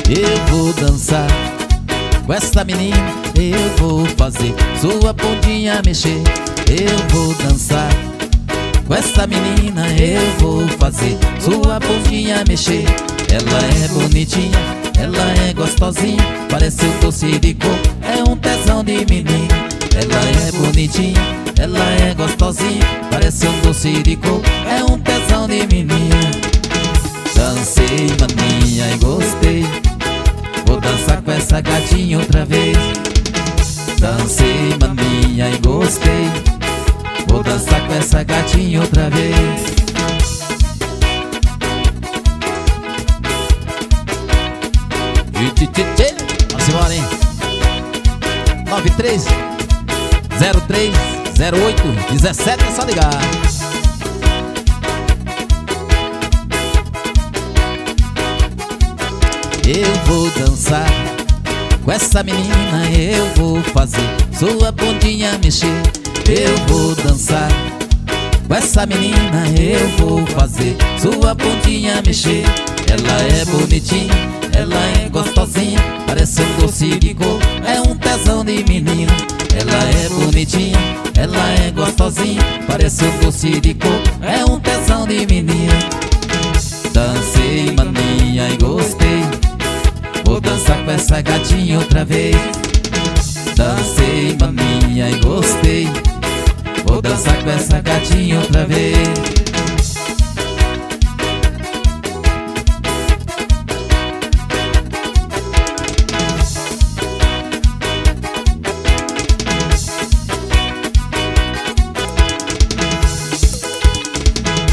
Eu vou dançar com essa menina, eu vou fazer sua bundinha mexer. Eu vou dançar com essa menina, eu vou fazer sua bundinha mexer. Ela é bonitinha, ela é gostosinha, parece um doce de coco, é um tesão de menina. Ela é bonitinha, ela é gostosinha, parece um doce de coco, é um tesão de menina. Dancei, maninha, e gostei, vou dançar com essa gatinha outra vez. Dancei, maninha, e gostei, vou dançar com essa gatinha outra vez. Vamos embora, hein? 93 03 08 17, é só ligar. Eu vou dançar com essa menina, eu vou fazer sua bundinha mexer. Eu vou dançar com essa menina, eu vou fazer sua bundinha mexer. Ela é bonitinha, ela é gostosinha, parece um doce de coco, é um tesão de menina. Ela é bonitinha, ela é gostosinha, parece um doce de coco, é um tesão de menina. Dancei, maninha, e gostei, vou dançar com essa gatinha outra vez. Dancei, maninha, e gostei, vou dançar com essa gatinha outra vez.